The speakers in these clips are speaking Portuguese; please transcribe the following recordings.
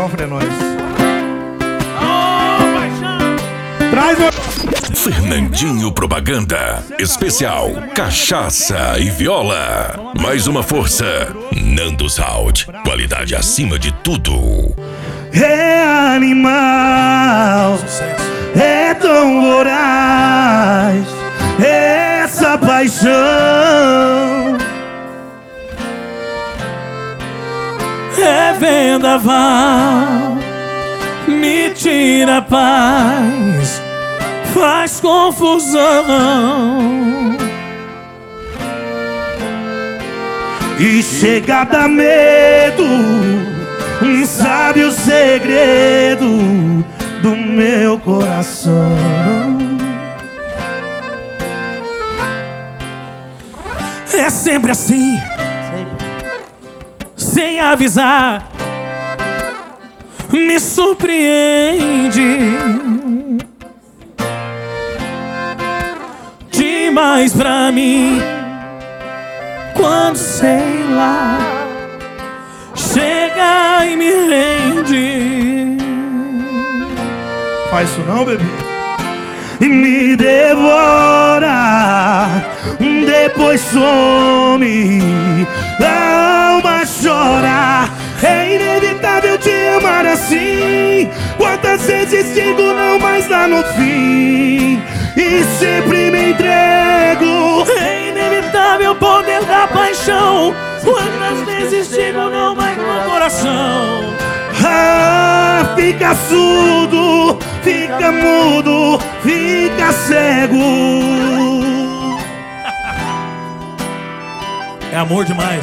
cofre é nóis. Traz meu... Fernandinho Propaganda Especial Cachaça e Viola. Mais uma força. Nando Sound. Qualidade acima de tudo. É animal, é tão voraz, essa paixão é vendaval, me tira a paz, faz confusão e chega a dar medo. Sabe o segredo do meu coração. É sempre assim, sem avisar, me surpreende demais pra mim. Quando sei lá, chega e me rende. Faz isso não, bebê. E me devora, depois some, a alma chora. É inevitável te amar assim. Quantas vezes digo não, mas lá no fim e sempre me entrego. É inevitável o poder da paixão. Quantas vezes digo não, mas no coração. Ah, fica surdo, fica mudo, fica cego. É amor demais.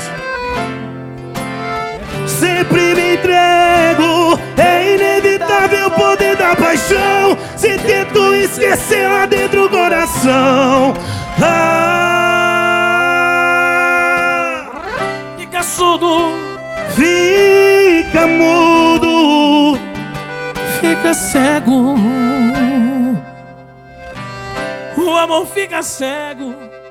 Sempre me entrego. É inevitável o poder da paixão. Se tento esquecer lá dentro do coração. Fica surdo, fica mudo, fica cego. O amor fica cego.